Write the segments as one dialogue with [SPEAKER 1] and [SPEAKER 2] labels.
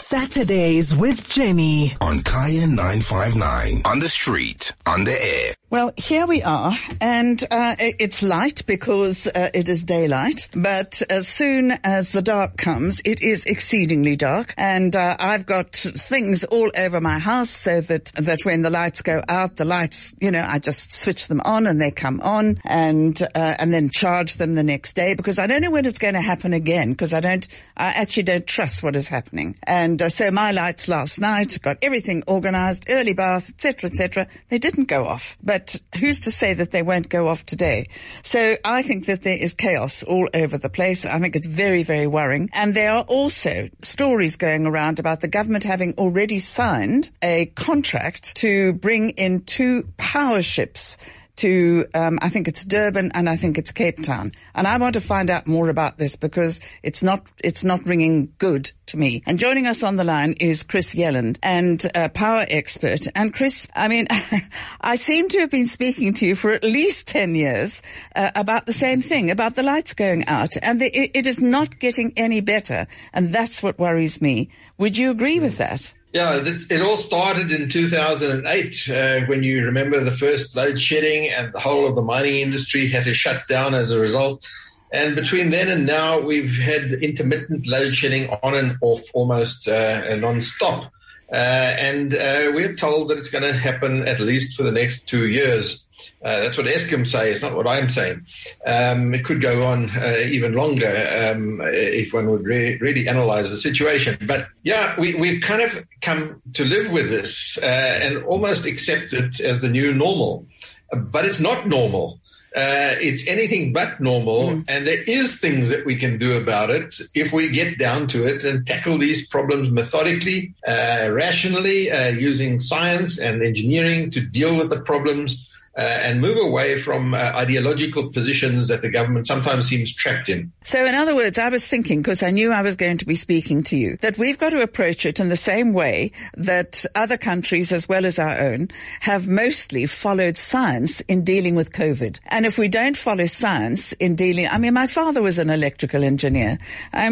[SPEAKER 1] Saturdays with Jenny
[SPEAKER 2] on Kaya 959, on the street, on the air.
[SPEAKER 3] Well, here we are, and it's light because it is daylight, but as soon as the dark comes, it is exceedingly dark, and I've got things all over my house so that when the lights go out, the lights, I just switch them on and they come on, and then charge them the next day, because I don't know when it's going to happen again, because I actually don't trust what is happening. And so my lights last night, got everything organized, early bath, etc., they didn't go off. But who's to say that they won't go off today? So I think that there is chaos all over the place. I think it's very, very worrying. And there are also stories going around about the government having already signed a contract to bring in 2 power ships to, I think it's Durban and I think it's Cape Town. And I want to find out more about this because it's not ringing good to me. And joining us on the line is Chris Yelland, and a power expert. And Chris, I seem to have been speaking to you for at least 10 years, about the same thing, about the lights going out. And it is not getting any better. And that's what worries me. Would you agree with that?
[SPEAKER 4] Yeah, it all started in 2008 when you remember the first load shedding and the whole of the mining industry had to shut down as a result. And between then and now, we've had intermittent load shedding on and off almost non-stop. And we're told that it's going to happen at least for the next 2 years. That's what Eskom say. It's not what I'm saying. It could go on even longer if one would really analyze the situation. But yeah, we've kind of come to live with this and almost accept it as the new normal. But it's not normal. It's anything but normal, and there is things that we can do about it if we get down to it and tackle these problems methodically, rationally, using science and engineering to deal with the problems. And move away from ideological positions that the government sometimes seems trapped in.
[SPEAKER 3] So in other words, I was thinking, because I knew I was going to be speaking to you, that we've got to approach it in the same way that other countries as well as our own have mostly followed science in dealing with COVID. And if we don't follow science in dealing, my father was an electrical engineer. There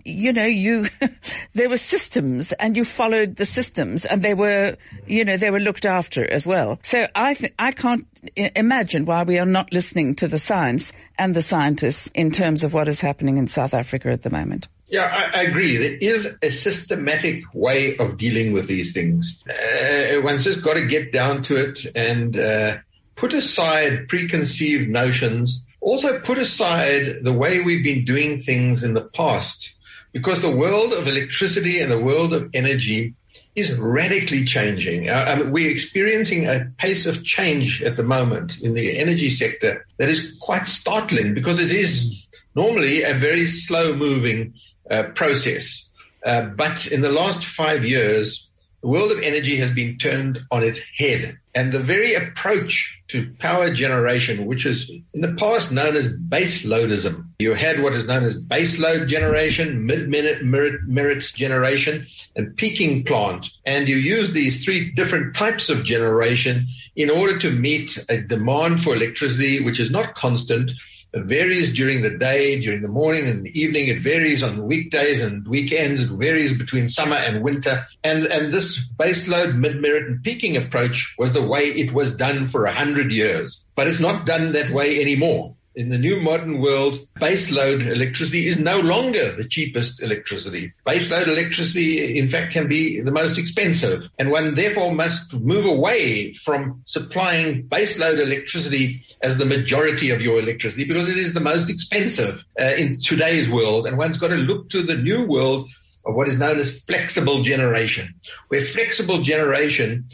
[SPEAKER 3] were systems and you followed the systems and they were looked after as well. So I can't imagine why we are not listening to the science and the scientists in terms of what is happening in South Africa at the moment.
[SPEAKER 4] Yeah, I agree. There is a systematic way of dealing with these things. One's just got to get down to it and put aside preconceived notions. Also put aside the way we've been doing things in the past, because the world of electricity and the world of energy is radically changing. We're experiencing a pace of change at the moment in the energy sector that is quite startling, because it is normally a very slow-moving process. But in the last 5 years, the world of energy has been turned on its head. And the very approach to power generation, which is in the past known as base loadism. You had what is known as base load generation, mid-merit generation, and peaking plant. And you use these 3 different types of generation in order to meet a demand for electricity, which is not constant. It varies during the day, during the morning and the evening. It varies on weekdays and weekends. It varies between summer and winter. And this baseload, mid-merit and peaking approach was the way it was done for 100 years. But it's not done that way anymore. In the new modern world, baseload electricity is no longer the cheapest electricity. Baseload electricity, in fact, can be the most expensive. And one therefore must move away from supplying baseload electricity as the majority of your electricity, because it is the most expensive in today's world. And one's got to look to the new world of what is known as flexible generation, where flexible generation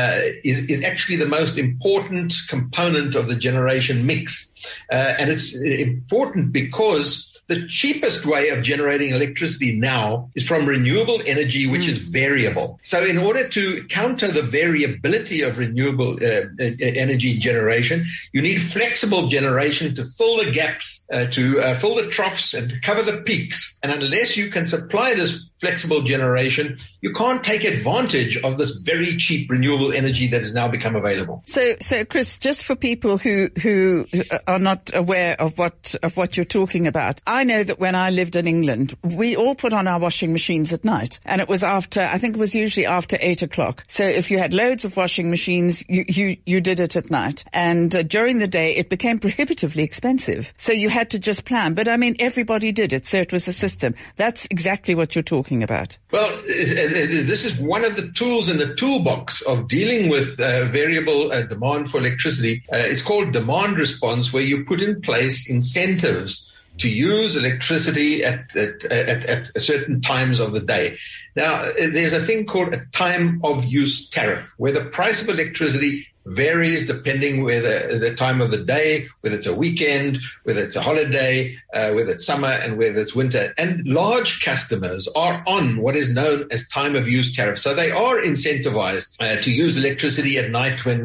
[SPEAKER 4] is actually the most important component of the generation mix. And it's important because the cheapest way of generating electricity now is from renewable energy, which is variable. So in order to counter the variability of renewable energy generation, you need flexible generation to fill the gaps, to fill the troughs and to cover the peaks. And unless you can supply this flexible generation, you can't take advantage of this very cheap renewable energy that has now become available.
[SPEAKER 3] So Chris, just for people who are not aware of what you're talking about, I know that when I lived in England, we all put on our washing machines at night, and it was usually after 8 o'clock. So if you had loads of washing machines, you did it at night. And during the day, it became prohibitively expensive. So you had to just plan. But I mean, everybody did it. So it was a system. That's exactly what you're talking about.
[SPEAKER 4] Well, this is one of the tools in the toolbox of dealing with variable demand for electricity. It's called demand response, where you put in place incentives to use electricity at certain times of the day. Now, there's a thing called a time of use tariff, where the price of electricity varies depending whether the time of the day, whether it's a weekend, whether it's a holiday, whether it's summer and whether it's winter. And large customers are on what is known as time of use tariff. So they are incentivized to use electricity at night when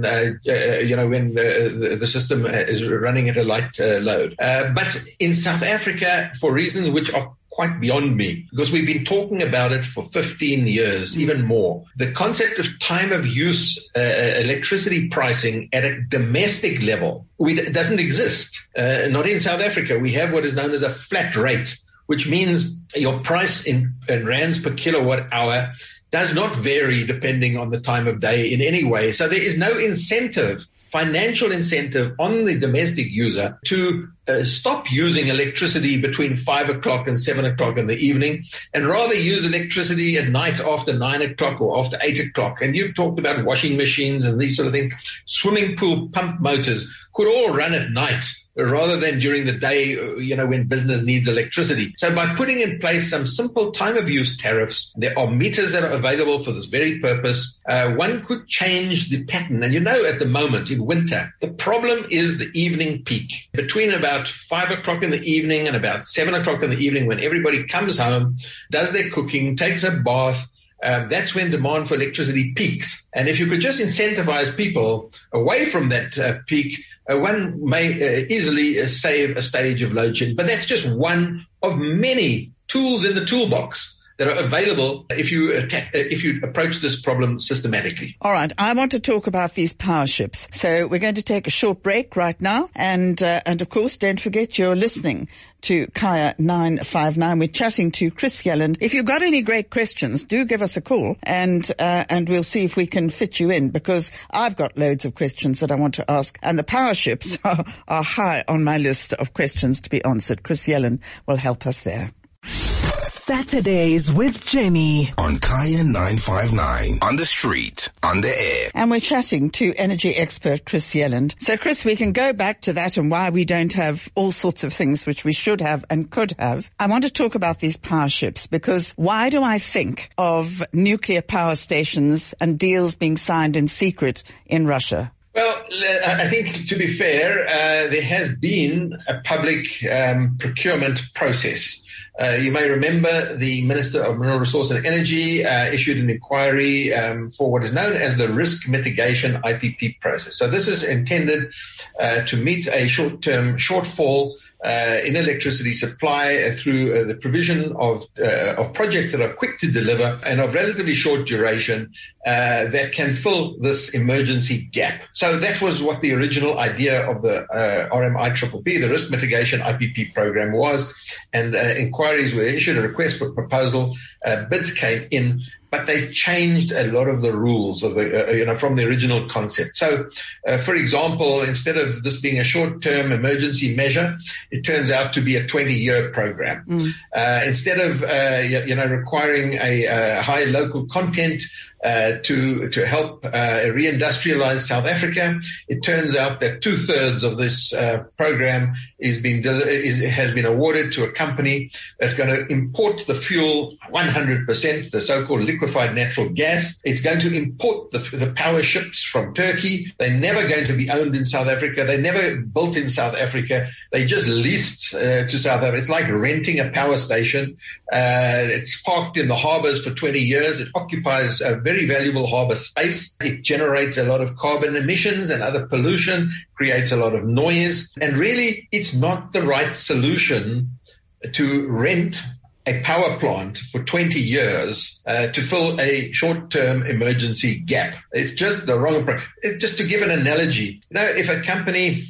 [SPEAKER 4] the system is running at a light load. But in South Africa, for reasons which are quite beyond me, because we've been talking about it for 15 years, even more. The concept of time of use electricity pricing at a domestic level doesn't exist. Not in South Africa. We have what is known as a flat rate, which means your price in rands per kilowatt hour does not vary depending on the time of day in any way. So there is no incentive, financial incentive on the domestic user to stop using electricity between 5 o'clock and 7 o'clock in the evening, and rather use electricity at night after 9 o'clock or after 8 o'clock. And you've talked about washing machines and these sort of things. Swimming pool pump motors could all run at night rather than during the day, when business needs electricity. So by putting in place some simple time of use tariffs, there are meters that are available for this very purpose. One could change the pattern. And at the moment in winter, the problem is the evening peak. Between about 5 o'clock in the evening and about 7 o'clock in the evening, when everybody comes home, does their cooking, takes a bath, that's when demand for electricity peaks. And if you could just incentivize people away from that peak, one may easily save a stage of load shedding. But that's just one of many tools in the toolbox that are available if you approach this problem systematically.
[SPEAKER 3] All right. I want to talk about these power ships. So we're going to take a short break right now. And of course, don't forget you're listening to Kaya 959. We're chatting to Chris Yelland. If you've got any great questions, do give us a call and we'll see if we can fit you in, because I've got loads of questions that I want to ask, and the power ships are high on my list of questions to be answered. Chris Yelland will help us there.
[SPEAKER 1] Saturdays with Jamie
[SPEAKER 2] on Kaya 959, on the street, on the air.
[SPEAKER 3] And we're chatting to energy expert Chris Yelland. So Chris, we can go back to that and why we don't have all sorts of things which we should have and could have. I want to talk about these power ships, because why do I think of nuclear power stations and deals being signed in secret in Russia?
[SPEAKER 4] Well, I think, to be fair, there has been a public procurement process. You may remember the Minister of Mineral Resources and Energy issued an inquiry for what is known as the Risk Mitigation IPP process. So this is intended to meet a short-term shortfall in electricity supply through the provision of projects that are quick to deliver and of relatively short duration that can fill this emergency gap. So that was what the original idea of the RMIPPP, the Risk Mitigation IPP program, was. And inquiries were issued, a request for proposal, bids came in, but they changed a lot of the rules of the, from the original concept. So, for example, instead of this being a short-term emergency measure, it turns out to be a 20-year program. Instead of, requiring a high local content to help reindustrialize South Africa, it turns out that 2/3 of this program has been awarded to a company that's going to import the fuel 100%, the so-called liquefied natural gas. It's going to import the power ships from Turkey. They're never going to be owned in South Africa. They're never built in South Africa. They just leased to South Africa. It's like renting a power station. It's parked in the harbors for 20 years. It occupies a very valuable harbor space. It generates a lot of carbon emissions and other pollution, creates a lot of noise. And really, it's not the right solution to rent a power plant for 20 years to fill a short-term emergency gap. It's just the wrong approach. Just to give an analogy, if a company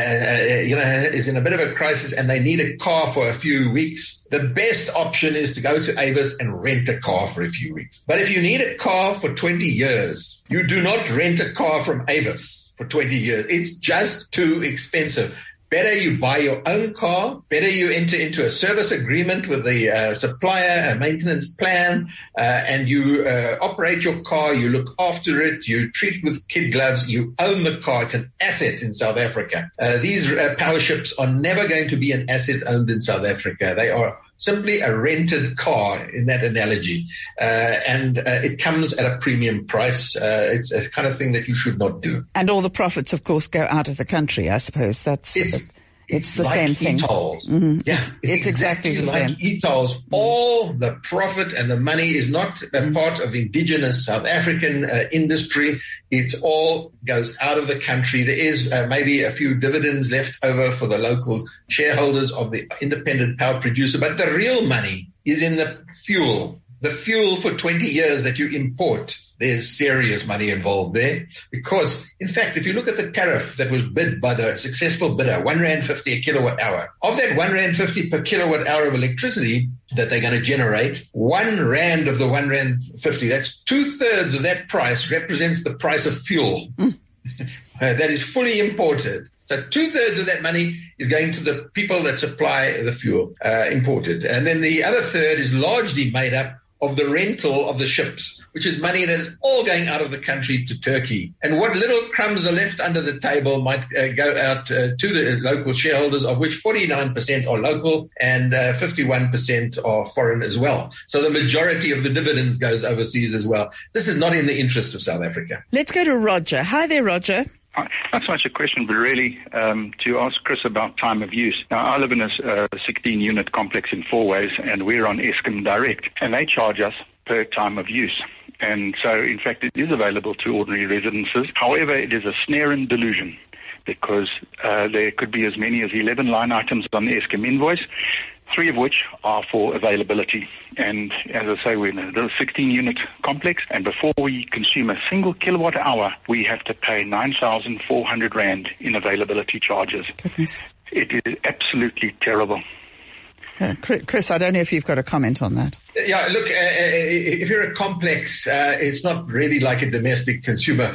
[SPEAKER 4] is in a bit of a crisis and they need a car for a few weeks, the best option is to go to Avis and rent a car for a few weeks. But if you need a car for 20 years, you do not rent a car from Avis for 20 years. It's just too expensive. Better you buy your own car, better you enter into a service agreement with the supplier, a maintenance plan, and you operate your car, you look after it, you treat it with kid gloves, you own the car. It's an asset in South Africa. These power ships are never going to be an asset owned in South Africa. They are simply a rented car in that analogy. And it comes at a premium price. It's a kind of thing that you should not do.
[SPEAKER 3] And all the profits, of course, go out of the country, I suppose. It's the
[SPEAKER 4] like
[SPEAKER 3] same thing.
[SPEAKER 4] E-tolls.
[SPEAKER 3] Mm-hmm.
[SPEAKER 4] Yeah,
[SPEAKER 3] it's exactly the same.
[SPEAKER 4] Like e-tolls. All the profit and the money is not a part of indigenous South African industry. It's all goes out of the country. There is maybe a few dividends left over for the local shareholders of the independent power producer. But the real money is in the fuel. The fuel for 20 years that you import. There's serious money involved there because, in fact, if you look at the tariff that was bid by the successful bidder, R1.50 a kilowatt hour, of that R1.50 per kilowatt hour of electricity that they're going to generate, R1 of the R1.50, that's 2/3 of that price represents the price of fuel. That is fully imported. So 2/3 of that money is going to the people that supply the fuel imported. And then the other third is largely made up of the rental of the ships, which is money that is all going out of the country to Turkey. And what little crumbs are left under the table might go out to the local shareholders, of which 49% are local and 51% are foreign as well. So the majority of the dividends goes overseas as well. This is not in the interest of South Africa.
[SPEAKER 3] Let's go to Roger. Hi there, Roger.
[SPEAKER 5] Not so much a question, but really to ask Chris about time of use. Now, I live in a 16-unit complex in Fourways, and we're on Eskom Direct, and they charge us per time of use. And so, in fact, it is available to ordinary residences. However, it is a snare and delusion because there could be as many as 11 line items on the Eskom invoice, 3 of which are for availability. And as I say, we're in a 16-unit complex, and before we consume a single kilowatt hour, we have to pay 9,400 Rand in availability charges.
[SPEAKER 3] Goodness.
[SPEAKER 5] It is absolutely terrible.
[SPEAKER 3] Chris, I don't know if you've got a comment on that.
[SPEAKER 4] Yeah, look, if you're a complex, it's not really like a domestic consumer.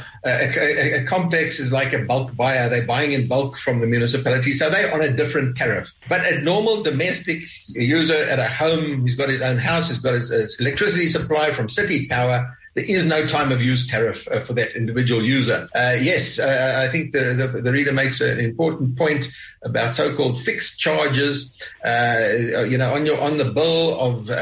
[SPEAKER 4] A complex is like a bulk buyer. They're buying in bulk from the municipality, so they're on a different tariff. But a normal domestic user at a home who's got his own house, who's got his electricity supply from City Power, there is no time of use tariff for that individual user. Yes, I think the reader makes an important point about so-called fixed charges. On the bill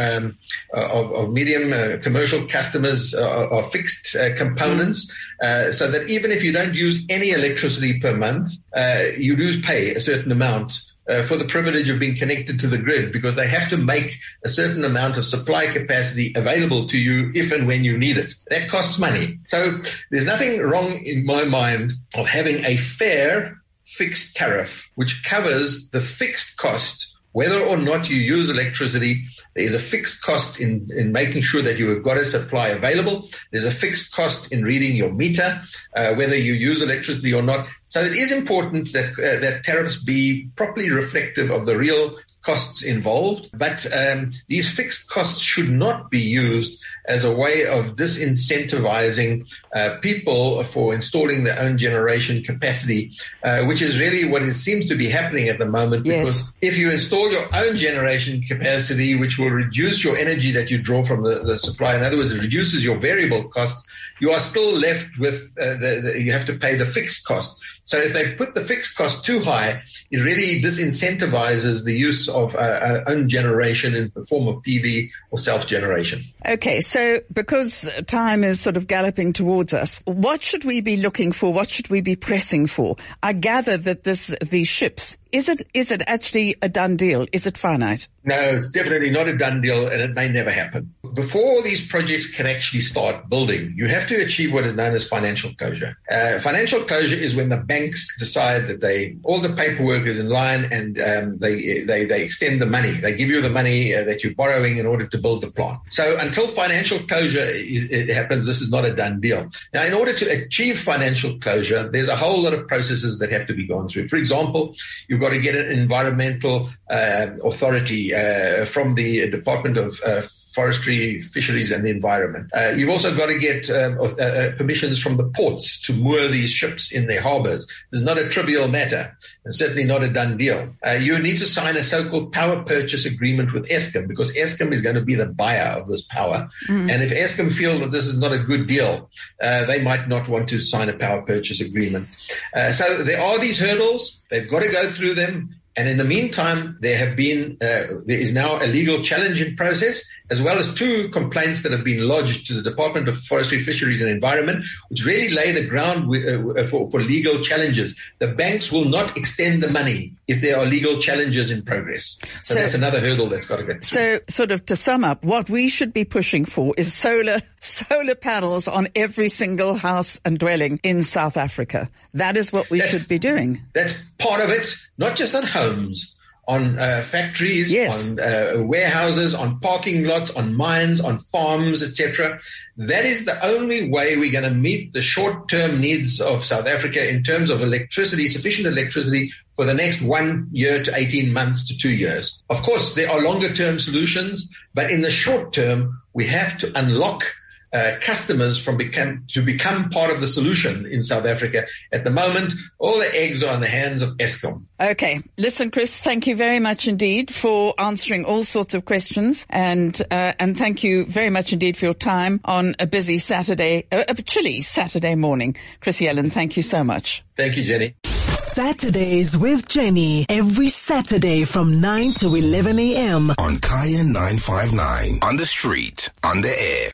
[SPEAKER 4] of medium commercial customers are fixed components, so that even if you don't use any electricity per month, you do pay a certain amount for the privilege of being connected to the grid, because they have to make a certain amount of supply capacity available to you if and when you need it. That costs money. So there's nothing wrong in my mind of having a fair fixed tariff which covers the fixed cost. Whether or not you use electricity, there is a fixed cost in making sure that you have got a supply available. There's a fixed cost in reading your meter, whether you use electricity or not. So it is important that tariffs be properly reflective of the real costs involved. But these fixed costs should not be used as a way of disincentivizing people for installing their own generation capacity, which is really what it seems to be happening at the moment.
[SPEAKER 3] Yes.
[SPEAKER 4] Because if you install your own generation capacity, which will reduce your energy that you draw from the supply, in other words, it reduces your variable costs, you are still left with you have to pay the fixed cost. So if they put the fixed cost too high, it really disincentivizes the use of own generation in the form of PV or self-generation.
[SPEAKER 3] Okay, so because time is sort of galloping towards us, what should we be looking for? What should we be pressing for? I gather that these ships is it actually a done deal? Is it finite?
[SPEAKER 4] No, it's definitely not a done deal, and it may never happen. Before these projects can actually start building, you have to achieve what is known as financial closure. Financial closure is when the banks decide that all the paperwork is in line, and they extend the money. They give you the money that you're borrowing in order to build the plant. So until financial closure it happens, this is not a done deal. Now, in order to achieve financial closure, there's a whole lot of processes that have to be gone through. For example, you've got to get an environmental authority from the Department of Forestry, Fisheries and the Environment. You've also got to get permissions from the ports to moor these ships in their harbors. It's not a trivial matter, and certainly not a done deal. You need to sign a so-called power purchase agreement with Eskom, because Eskom is going to be the buyer of this power. And if Eskom feel that this is not a good deal, they might not want to sign a power purchase agreement. So there are these hurdles. They've got to go through them. And in the meantime, there is now a legal challenge in process, as well as 2 complaints that have been lodged to the Department of Forestry, Fisheries and Environment, which really lay the ground for legal challenges. The banks will not extend the money if there are legal challenges in progress. So that's another hurdle that's got to go through.
[SPEAKER 3] So sort of to sum up, what we should be pushing for is solar panels on every single house and dwelling in South Africa. That is what we should be doing.
[SPEAKER 4] That's part of it, not just on homes, on factories, on warehouses, on parking lots, on mines, on farms, etc. That is the only way we're going to meet the short-term needs of South Africa in terms of electricity, sufficient electricity for the next 1 year to 18 months to 2 years. Of course, there are longer-term solutions, but in the short term, we have to unlock customers to become part of the solution in South Africa. At the moment, all the eggs are in the hands of Eskom.
[SPEAKER 3] Okay. Listen, Chris, thank you very much indeed for answering all sorts of questions, and thank you very much indeed for your time on a busy Saturday, a chilly Saturday morning. Chris Yellen, thank you so much.
[SPEAKER 4] Thank you, Jenny.
[SPEAKER 1] Saturdays with Jenny, every Saturday from 9 to 11 a.m.
[SPEAKER 2] on Kaya 959, on the street, on the air.